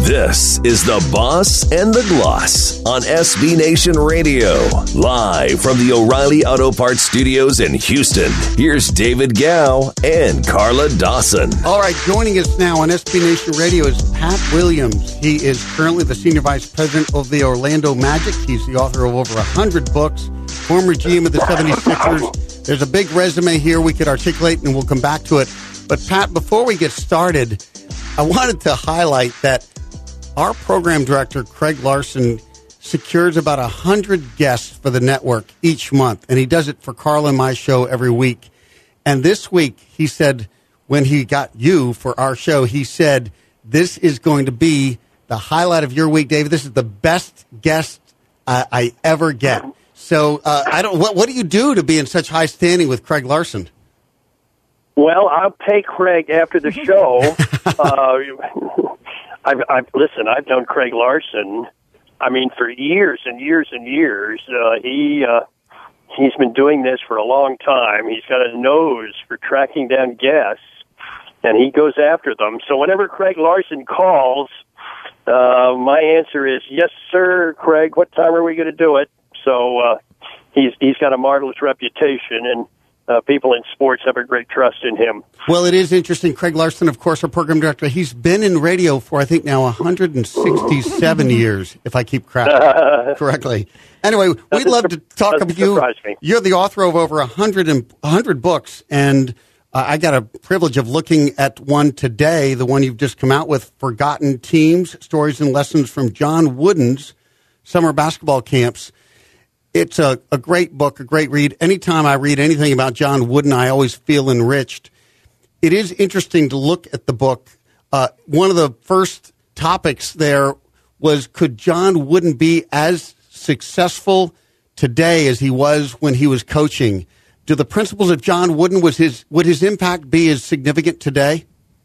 This is The Boss and the Gloss on SB Nation Radio. Live from the O'Reilly Auto Parts Studios in Houston, here's David Gow and Carla Dawson. All right, joining us now on SB Nation Radio is Pat Williams. He is currently the Senior Vice President of the Orlando Magic. He's the author of over 100 books, former GM of the 76ers. There's a big resume here we could articulate, and we'll come back to it. But, Pat, before we get started, I wanted to highlight that our program director, Craig Larson, secures about 100 guests for the network each month, and he does it for Carla and my show every week. And this week, he said, when he got you for our show, he said, this is going to be the highlight of your week, David. This is the best guest I ever get. So what do you do to be in such high standing with Craig Larson? Well, I'll pay Craig after the show. I've known Craig Larson, for years and years and years. He's been doing this for a long time. He's got a nose for tracking down guests, and he goes after them. So whenever Craig Larson calls, my answer is, yes, sir, Craig, what time are we going to do it? So he's got a marvelous reputation, and people in sports have a great trust in him. Well, it is interesting. Craig Larson, of course, our program director, he's been in radio for, I think, now 167 years, if I keep track correctly. Anyway, we'd love to talk about you. You're the author of over 100 books, and I got a privilege of looking at one today, the one you've just come out with, Forgotten Teams, Stories and Lessons from John Wooden's Summer Basketball Camps. It's a great book, a great read. Anytime I read anything about John Wooden, I always feel enriched. It is interesting to look at the book. One of the first topics there was, could John Wooden be as successful today as he was when he was coaching? Do the principles of John Wooden, would his impact be as significant today?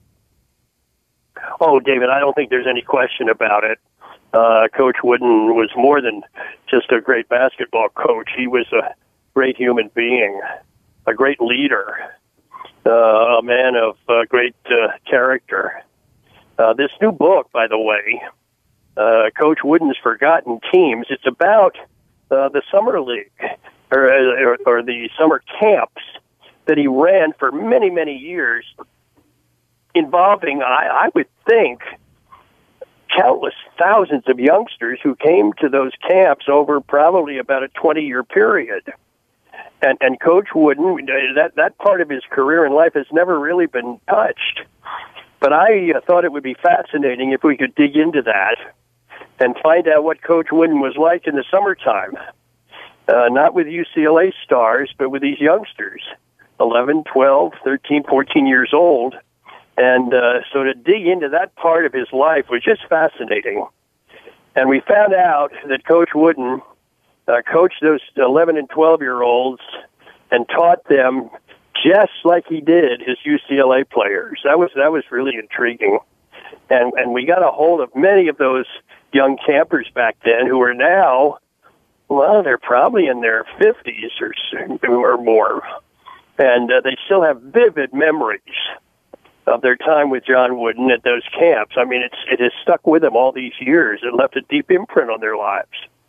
Oh, David, I don't think there's any question about it. Coach Wooden was more than just a great basketball coach. He was a great human being, a great leader, a man of great character. This new book, by the way, Coach Wooden's Forgotten Teams, it's about the summer league or the summer camps that he ran for many, many years, involving, I would think, countless thousands of youngsters who came to those camps over probably about a 20-year period. And Coach Wooden, that part of his career and life has never really been touched. But I thought it would be fascinating if we could dig into that and find out what Coach Wooden was like in the summertime. Not with UCLA stars, but with these youngsters, 11, 12, 13, 14 years old. And so to dig into that part of his life was just fascinating. And we found out that Coach Wooden coached those 11 and 12-year-olds and taught them just like he did his UCLA players. That was really intriguing. And we got a hold of many of those young campers back then who are now, well, they're probably in their 50s or more. And they still have vivid memories of their time with John Wooden at those camps. It has stuck with them all these years. It left a deep imprint on their lives.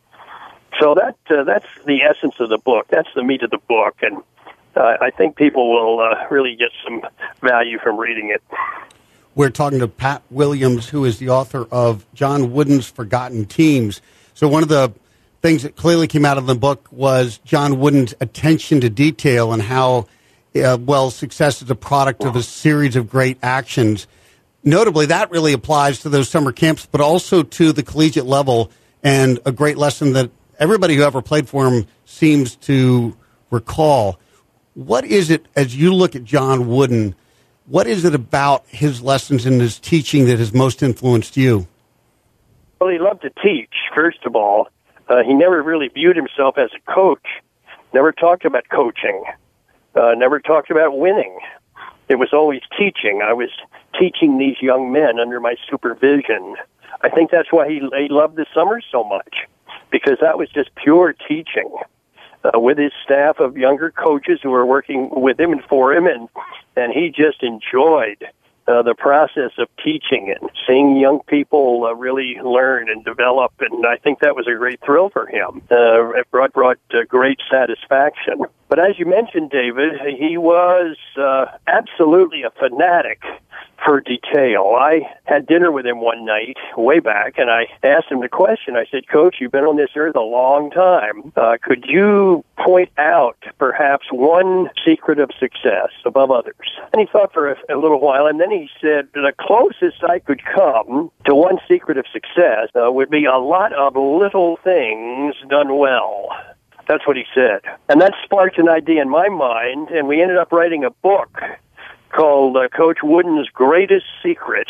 So that's the essence of the book. That's the meat of the book, and I think people will really get some value from reading it. We're talking to Pat Williams, who is the author of John Wooden's Forgotten Teams. So one of the things that clearly came out of the book was John Wooden's attention to detail and how success is a product of a series of great actions. Notably, that really applies to those summer camps, but also to the collegiate level, and a great lesson that everybody who ever played for him seems to recall. What is it, as you look at John Wooden, what is it about his lessons and his teaching that has most influenced you? Well, he loved to teach, first of all. He never really viewed himself as a coach, never talked about coaching. Never talked about winning. It was always teaching. I was teaching these young men under my supervision. I think that's why he loved the summer so much, because that was just pure teaching with his staff of younger coaches who were working with him and for him, and he just enjoyed the process of teaching and seeing young people really learn and develop, and I think that was a great thrill for him. It brought great satisfaction. But as you mentioned, David, he was absolutely a fanatic for detail. I had dinner with him one night, way back, and I asked him the question. I said, Coach, you've been on this earth a long time. Could you point out perhaps one secret of success above others? And he thought for a little while, and then he said, the closest I could come to one secret of success would be a lot of little things done well. That's what he said. And that sparked an idea in my mind, and we ended up writing a book called Coach Wooden's Greatest Secret.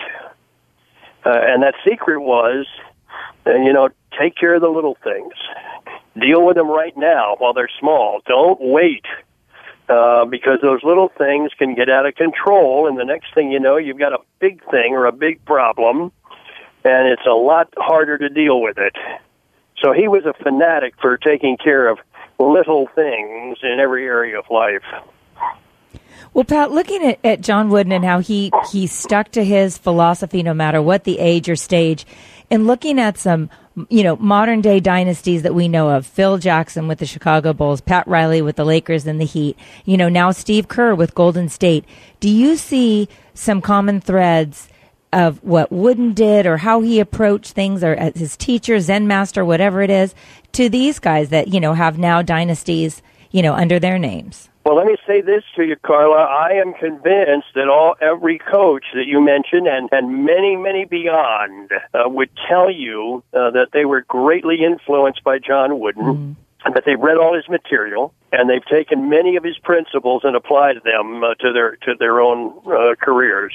And that secret was, take care of the little things. Deal with them right now while they're small. Don't wait, because those little things can get out of control, and the next thing you know, you've got a big thing or a big problem, and it's a lot harder to deal with it. So he was a fanatic for taking care of little things in every area of life. Well, Pat, looking at John Wooden and how he stuck to his philosophy no matter what the age or stage, and looking at some, modern day dynasties that we know of, Phil Jackson with the Chicago Bulls, Pat Riley with the Lakers and the Heat, now Steve Kerr with Golden State. Do you see some common threads of what Wooden did or how he approached things, or as his teacher, Zen master, whatever it is, to these guys that, have now dynasties, under their names? Well, let me say this to you, Carla. I am convinced that every coach that you mentioned and many, many beyond would tell you that they were greatly influenced by John Wooden, and that they've read all his material, and they've taken many of his principles and applied them to their own careers.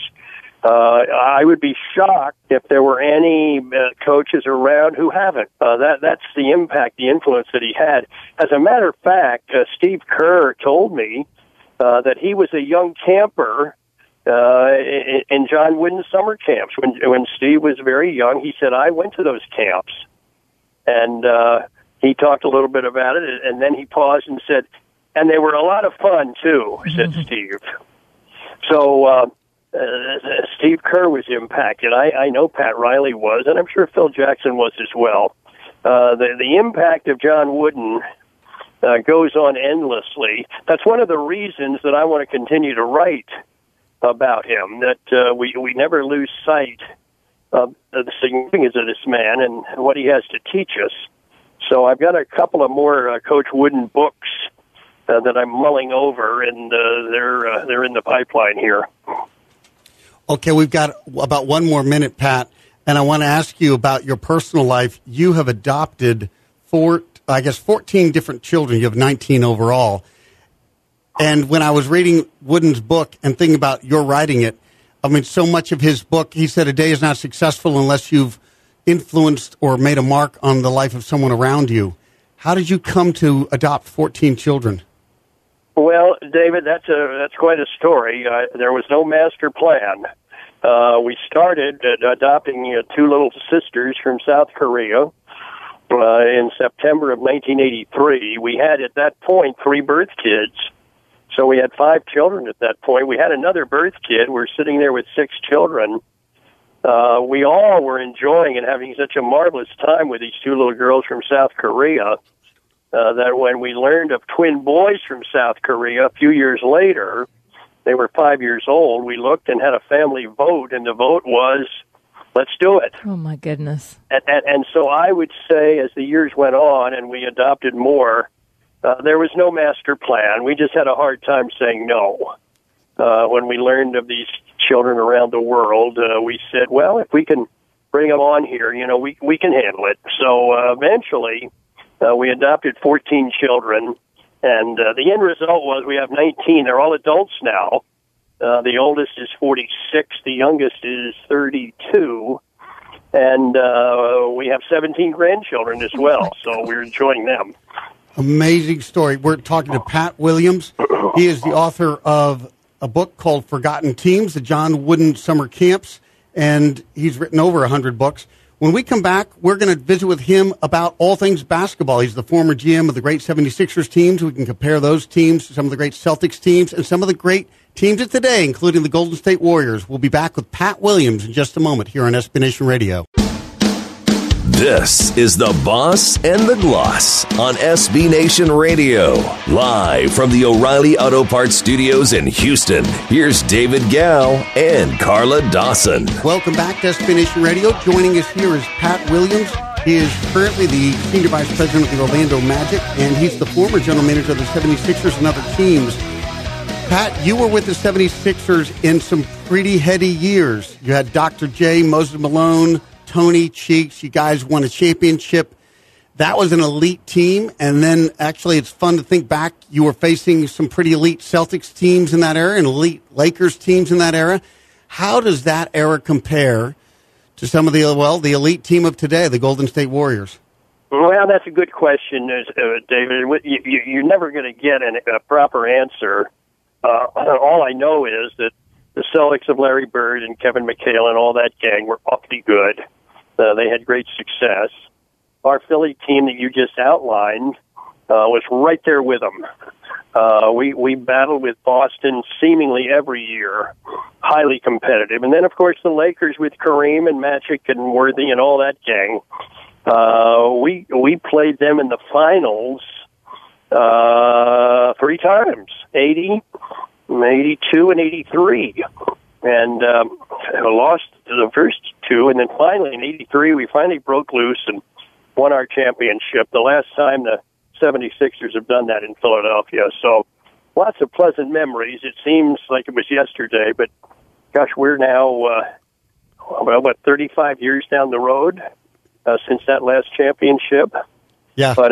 I would be shocked if there were any coaches around who haven't. That's the impact, the influence that he had. As a matter of fact, Steve Kerr told me that he was a young camper in John Wooden's summer camps. When Steve was very young, he said, I went to those camps. And he talked a little bit about it, and then he paused and said, and they were a lot of fun, too, said Steve. So Steve Kerr was impacted. I know Pat Riley was, and I'm sure Phil Jackson was as well. The impact of John Wooden goes on endlessly. That's one of the reasons that I want to continue to write about him, that we never lose sight of the significance of this man and what he has to teach us. So I've got a couple of more Coach Wooden books that I'm mulling over, and they're in the pipeline here. Okay, we've got about 1 more minute, Pat, and I want to ask you about your personal life. You have adopted 14 different children. You have 19 overall. And when I was reading Wooden's book and thinking about your writing it, so much of his book, he said a day is not successful unless you've influenced or made a mark on the life of someone around you. How did you come to adopt 14 children? Well, David, that's quite a story. There was no master plan. We started adopting 2 little sisters from South Korea in September of 1983. We had, at that point, 3 birth kids. So we had 5 children at that point. We had another birth kid. We're sitting there with 6 children. We all were enjoying and having such a marvelous time with these 2 little girls from South Korea that when we learned of twin boys from South Korea a few years later, they were 5 years old, we looked and had a family vote, and the vote was, let's do it. Oh, my goodness. And so I would say as the years went on and we adopted more, there was no master plan. We just had a hard time saying no. When we learned of these children around the world, we said, well, if we can bring them on here, we can handle it. So eventually, we adopted 14 children, and the end result was we have 19. They're all adults now. The oldest is 46. The youngest is 32. And we have 17 grandchildren as well, so we're enjoying them. Amazing story. We're talking to Pat Williams. He is the author of a book called Forgotten Teams, the John Wooden Summer Camps, and he's written over 100 books. When we come back, we're going to visit with him about all things basketball. He's the former GM of the great 76ers teams. We can compare those teams to some of the great Celtics teams and some of the great Teams of today, including the Golden State Warriors. We'll be back with Pat Williams in just a moment here on SB Nation Radio. This is The Boss and the Gloss on SB Nation Radio. Live from the O'Reilly Auto Parts Studios in Houston, here's David Gow and Carla Dawson. Welcome back to SB Nation Radio. Joining us here is Pat Williams. He is currently the Senior Vice President of the Orlando Magic, and he's the former General Manager of the 76ers and other teams. Pat, you were with the 76ers in some pretty heady years. You had Dr. J, Moses Malone, Tony, Cheeks. You guys won a championship. That was an elite team. And then actually it's fun to think back. You were facing some pretty elite Celtics teams in that era and elite Lakers teams in that era. How does that era compare to some of the elite team of today, the Golden State Warriors? Well, that's a good question, David. You're never going to get a proper answer. All I know is that the Celtics of Larry Bird and Kevin McHale and all that gang were awfully good. They had great success. Our Philly team that you just outlined was right there with them. We battled with Boston seemingly every year, highly competitive. And then, of course, the Lakers with Kareem and Magic and Worthy and all that gang. We played them in the finals 3 times, 80, 82, and 83. And lost the first 2. And then finally, in 83, we finally broke loose and won our championship. The last time the 76ers have done that in Philadelphia. So lots of pleasant memories. It seems like it was yesterday, but gosh, we're now, 35 years down the road since that last championship. Yeah. But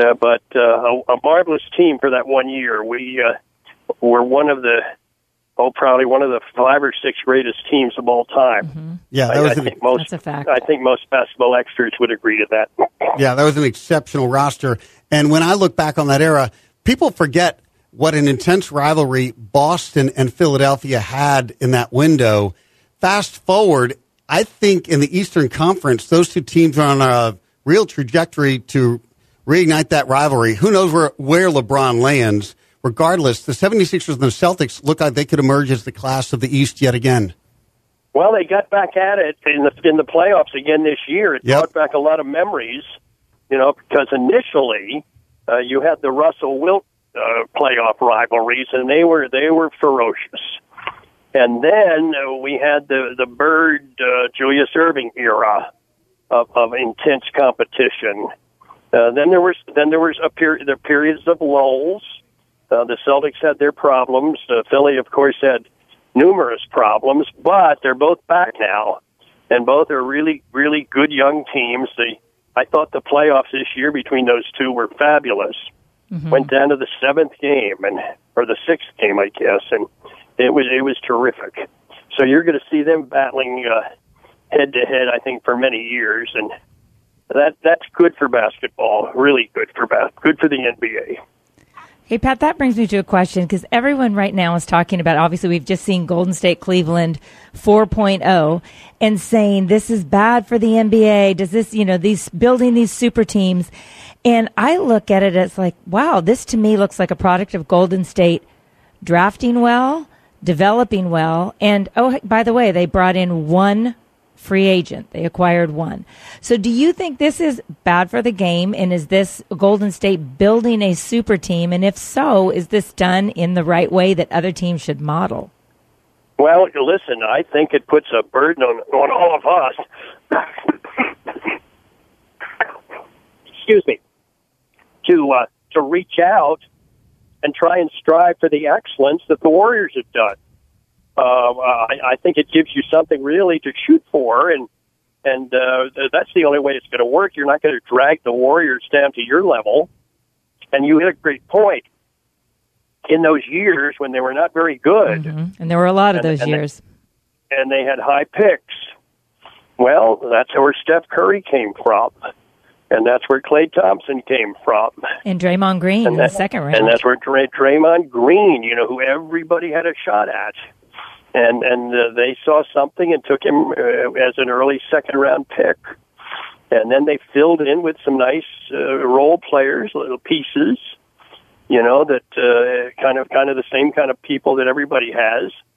a marvelous team for that 1 year. We were probably one of the 5 or 6 greatest teams of all time. Mm-hmm. Yeah, that's a fact. I think most basketball experts would agree to that. Yeah, that was an exceptional roster. And when I look back on that era, people forget what an intense rivalry Boston and Philadelphia had in that window. Fast forward, I think in the Eastern Conference, those 2 teams are on a real trajectory to reignite that rivalry. Who knows where LeBron lands? Regardless, the 76ers and the Celtics look like they could emerge as the class of the East yet again. Well, they got back at it in the playoffs again this year. It brought back a lot of memories, because initially you had the Russell Wilt playoff rivalries, and they were ferocious. And then we had the Bird Julius Erving era of intense competition. Then there was periods of lulls. The Celtics had their problems. Philly, of course, had numerous problems, but they're both back now, and both are really, really good young teams. I thought the playoffs this year between those 2 were fabulous. Mm-hmm. Went down to the 7th game, or the 6th game, I guess, and it was terrific. So you're going to see them battling head to head, I think, for many years, and that's good for basketball. Really good for the NBA. Hey, Pat, that brings me to a question, because everyone right now is talking about, obviously, we've just seen Golden State Cleveland 4.0 and saying this is bad for the NBA. Does this, building these super teams. And I look at it as like, wow, this to me looks like a product of Golden State drafting well, developing well. And, oh, by the way, they brought in 1 free agent. They acquired 1. So do you think this is bad for the game? And is this Golden State building a super team? And if so, is this done in the right way that other teams should model? Well, listen, I think it puts a burden on all of us. Excuse me. To reach out and try and strive for the excellence that the Warriors have done. I think it gives you something really to shoot for, and that's the only way it's going to work. You're not going to drag the Warriors down to your level. And you hit a great point. In those years when they were not very good, and there were a lot of those years, and they had high picks. Well, that's where Steph Curry came from, and that's where Klay Thompson came from, and Draymond Green in the second round, and that's where Draymond Green, who everybody had a shot at. And they saw something and took him as an early second-round pick. And then they filled in with some nice role players, little pieces, that kind of the same kind of people that everybody has.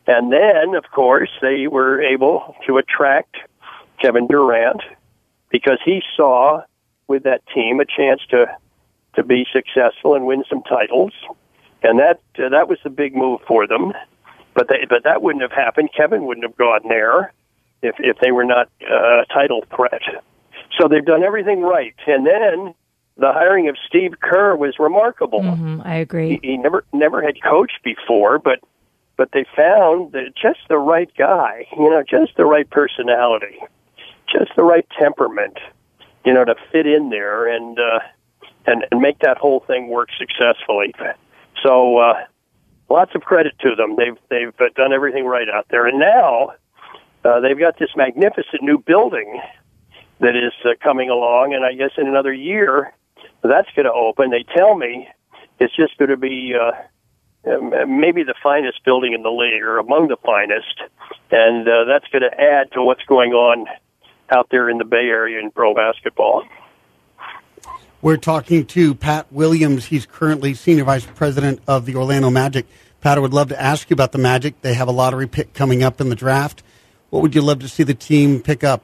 And then, of course, they were able to attract Kevin Durant because he saw with that team a chance to be successful and win some titles. And that was the big move for them. But that wouldn't have happened. Kevin wouldn't have gone there if they were not a title threat. So they've done everything right. And then the hiring of Steve Kerr was remarkable. Mm-hmm, I agree. He never had coached before, but they found that just the right guy, just the right personality, just the right temperament, to fit in there and make that whole thing work successfully. So lots of credit to them. They've done everything right out there, and now they've got this magnificent new building that is coming along, and I guess in another year that's going to open. They tell me it's just going to be maybe the finest building in the league, or among the finest, and that's going to add to what's going on out there in the Bay Area in pro basketball. We're talking to Pat Williams. He's currently Senior Vice President of the Orlando Magic. Pat, I would love to ask you about the Magic. They have a lottery pick coming up in the draft. What would you love to see the team pick up?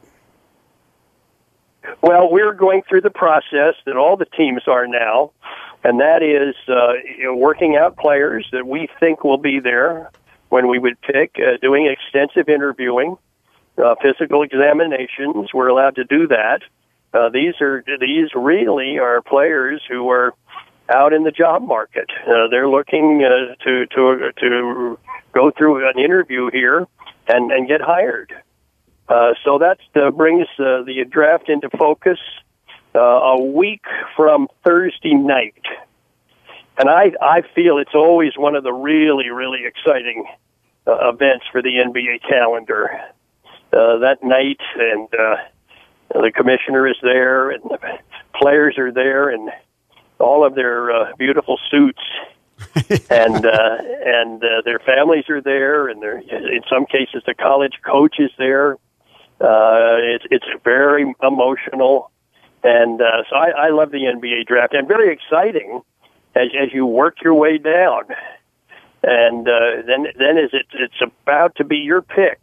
Well, we're going through the process that all the teams are now, and that is working out players that we think will be there when we would pick, doing extensive interviewing, physical examinations. We're allowed to do that. These really are players who are out in the job market. They're looking to go through an interview here and get hired. So that brings the draft into focus a week from Thursday night. And I feel it's always one of the really, really exciting events for the NBA calendar. That night, and the commissioner is there, and the players are there, and all of their beautiful suits, and their families are there, and in some cases the college coach is there. It's very emotional, and so I love the NBA draft, and very exciting as you work your way down, and then as it's about to be your pick.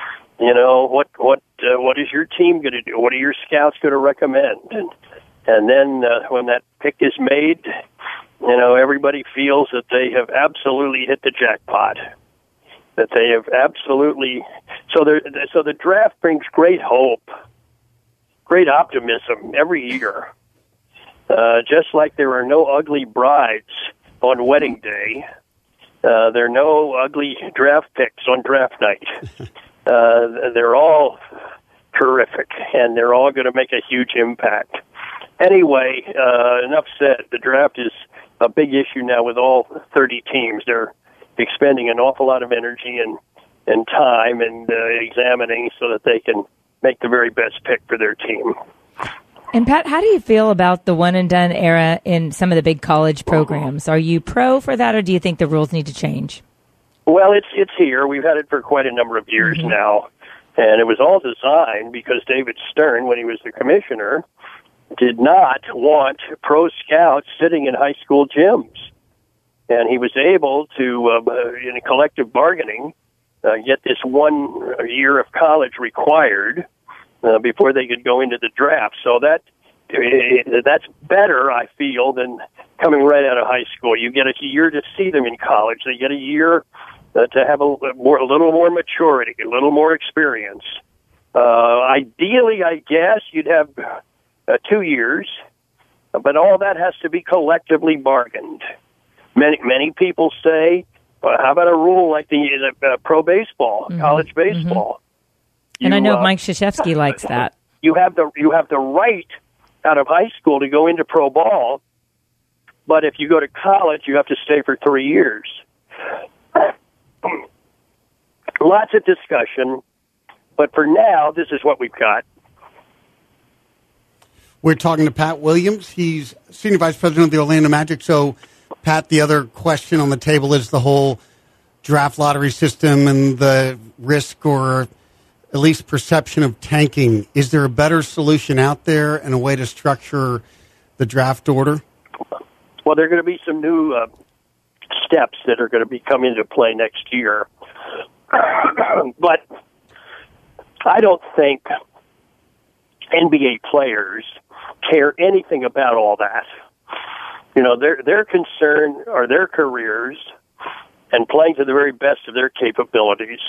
What is your team going to do? What are your scouts going to recommend? And then when that pick is made, everybody feels that they have absolutely hit the jackpot. That they have absolutely. So the draft brings great hope, great optimism every year. Just like there are no ugly brides on wedding day, there are no ugly draft picks on draft night. They're all terrific, and they're all going to make a huge impact. Anyway, enough said. The draft is a big issue now with all 30 teams. They're expending an awful lot of energy and time and examining so that they can make the very best pick for their team. And Pat, how do you feel about the one-and-done era in some of the big college programs? Are you pro for that, or do you think the rules need to change? Well, it's here. We've had it for quite a number of years now, and it was all designed because David Stern, when he was the commissioner, did not want pro scouts sitting in high school gyms, and he was able to, in collective bargaining, get this 1 year of college required before they could go into the draft. So that's better, I feel, than coming right out of high school. You get a year to see them in college. They get a year to have a little more maturity, a little more experience. Ideally, I guess, you'd have 2 years, but all that has to be collectively bargained. Many people say, well, how about a rule like the pro baseball, college baseball? And I know Mike Krzyzewski likes that. You have the right out of high school to go into pro ball, but if you go to college, you have to stay for 3 years. Lots of discussion, but for now, this is what we've got. We're talking to Pat Williams. He's Senior Vice President of the Orlando Magic. So, Pat, the other question on the table is the whole draft lottery system and the risk, or at least perception, of tanking. Is there a better solution out there and a way to structure the draft order? Well, there are going to be some new steps that are going to be coming into play next year. But I don't think NBA players care anything about all that. You know, their concern are their careers and playing to the very best of their capabilities.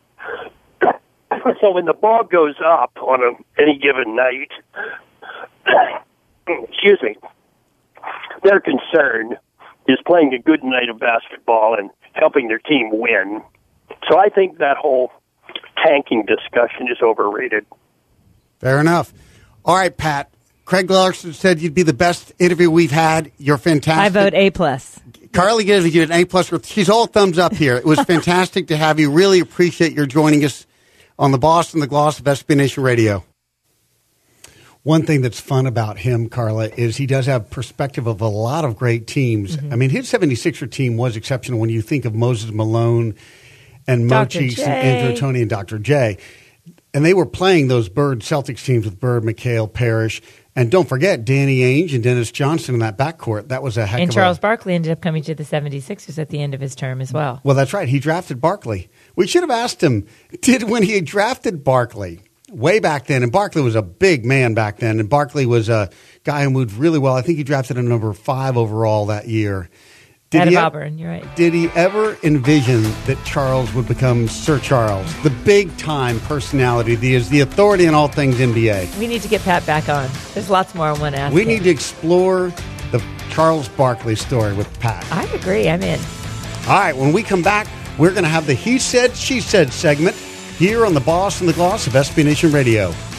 So when the ball goes up on any given night, excuse me, their concern is playing a good night of basketball and helping their team win. So I think that whole tanking discussion is overrated. Fair enough. All right, Pat. Craig Larson said you'd be the best interview we've had. You're fantastic. I vote A+. Carly gives you an A+. She's all thumbs up here. It was fantastic to have you. Really appreciate your joining us on the Boss and the Gloss of SB Nation Radio. One thing that's fun about him, Carla, is he does have perspective of a lot of great teams. Mm-hmm. I mean, his 76er team was exceptional when you think of Moses Malone and Mochis and Andrew Toney and Dr. J. And they were playing those Bird Celtics teams with Bird, McHale, Parrish. And don't forget Danny Ainge and Dennis Johnson in that backcourt. That was a heck of a... And Charles Barkley ended up coming to the 76ers at the end of his term as well. Well, that's right. He drafted Barkley. We should have asked him, when he drafted Barkley way back then, and Barkley was a big man back then, and Barkley was a guy who moved really well. I think he drafted him number 5 overall that year. Out of Auburn, you're right. Did he ever envision that Charles would become Sir Charles, the big-time personality, the authority in all things NBA? We need to get Pat back on. There's lots more I want to ask We need to explore the Charles Barkley story with Pat. I agree. I'm in. All right, when we come back, we're going to have the He Said, She Said segment here on the Boss and the Gloss of SB Nation Radio.